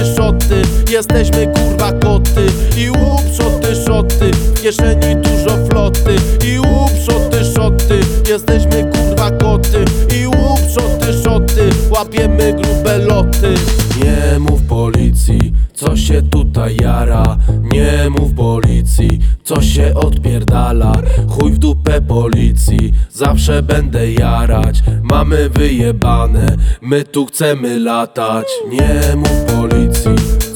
szoty, szoty. Jesteśmy kurwa koty. I łup, szoty, szoty. W kieszeni dużo floty. I łup, szoty, szoty. Jesteśmy kurwa koty. I łup, szoty, szoty. Łapiemy grube loty. Nie mów policji, co się tutaj jara. Nie mów policji, co się odpierdala. Chuj w dupę policji, zawsze będę jarać. Mamy wyjebane, my tu chcemy latać. Nie mów policji,